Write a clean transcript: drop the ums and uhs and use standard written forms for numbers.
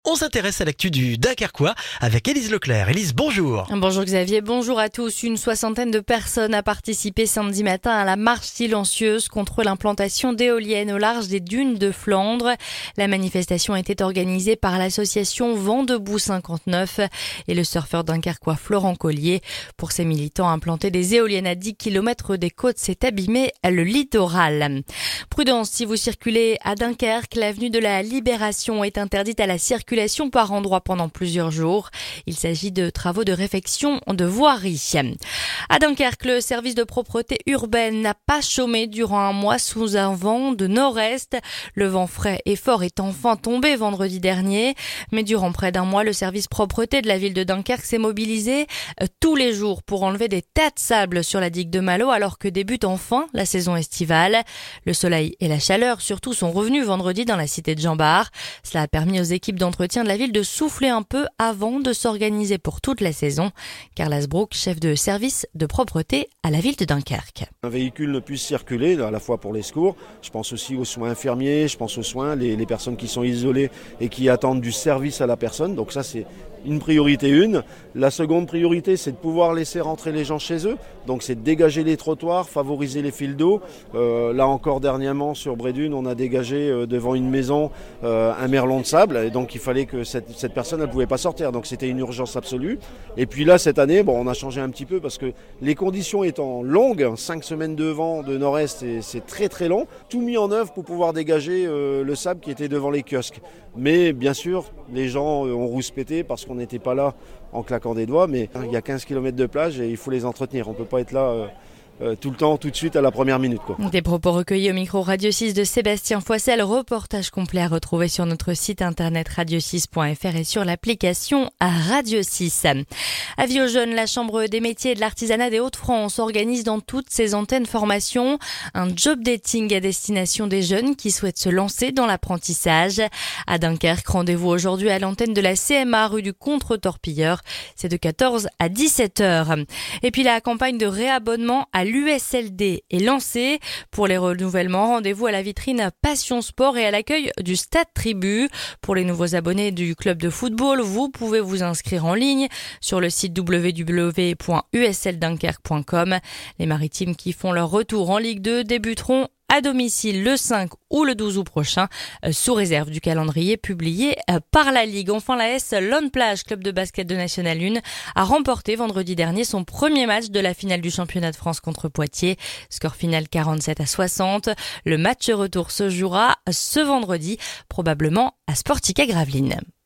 On s'intéresse à l'actu du Dunkerquois avec Élise Leclerc. Élise, bonjour. Bonjour Xavier, bonjour à tous. Une soixantaine de personnes a participé samedi matin à la marche silencieuse contre l'implantation d'éoliennes au large des dunes de Flandre. La manifestation était organisée par l'association Vent debout 59 et le surfeur dunkerquois Florent Collier. Pour ces militants, implanter des éoliennes à 10 km des côtes, c'est abîmer le littoral. Prudence si vous circulez à Dunkerque, l'avenue de la Libération est interdite à la circulation par endroits pendant plusieurs jours. Il s'agit de travaux de réfection de voirie. À Dunkerque, le service de propreté urbaine n'a pas chômé durant un mois sous un vent de nord-est. Le vent frais et fort est enfin tombé vendredi dernier. Mais durant près d'un mois, le service propreté de la ville de Dunkerque s'est mobilisé tous les jours pour enlever des tas de sable sur la digue de Malo alors que débute enfin la saison estivale. Le soleil et la chaleur surtout sont revenus vendredi dans la cité de Jean-Bart. Cela a permis aux équipes d'entretien de la ville de souffler un peu avant de s'organiser pour toute la saison. Carl Asbrook, chef de service de propreté à la ville de Dunkerque. Un véhicule ne puisse circuler, à la fois pour les secours, je pense aussi aux soins infirmiers, je pense aux soins, les personnes qui sont isolées et qui attendent du service à la personne. Donc ça c'est une priorité une. La seconde priorité c'est de pouvoir laisser rentrer les gens chez eux. Donc c'est de dégager les trottoirs, favoriser les fils d'eau. Là encore dernièrement sur Brédune on a dégagé devant une maison un merlon de sable et donc il fallait que cette personne ne pouvait pas sortir. Donc c'était une urgence absolue. Et puis là cette année on a changé un petit peu parce que les conditions étant longues, 5 semaines de vent de nord-est c'est très très long, tout mis en œuvre pour pouvoir dégager le sable qui était devant les kiosques. Mais bien sûr les gens ont rouspété parce qu'on n'était pas là en claquant des doigts, mais il y a 15 km de plage et il faut les entretenir. On ne peut pas être là tout le temps, tout de suite à la première minute, quoi. Des propos recueillis au micro Radio 6 de Sébastien Foissel. Reportage complet à retrouver sur notre site internet radio6.fr et sur l'application à Radio 6. Avis aux jeunes, la Chambre des métiers et de l'artisanat des Hauts-de-France organise dans toutes ses antennes formations un job dating à destination des jeunes qui souhaitent se lancer dans l'apprentissage. À Dunkerque, rendez-vous aujourd'hui à l'antenne de la CMA rue du Contre-Torpilleur. C'est de 14 à 17h. Et puis la campagne de réabonnement à l'USLD est lancée. Pour les renouvellements, rendez-vous à la vitrine Passion Sport et à l'accueil du Stade Tribu. Pour les nouveaux abonnés du club de football, vous pouvez vous inscrire en ligne sur le site www.usldunkerque.com. Les maritimes qui font leur retour en Ligue 2 débuteront à domicile le 5 ou le 12 août prochain, sous réserve du calendrier publié par la Ligue. Enfin, la S Lone Plage, club de basket de National 1, a remporté vendredi dernier son premier match de la finale du championnat de France contre Poitiers. Score final 47-60. Le match retour se jouera ce vendredi, probablement à Sportica Gravelines.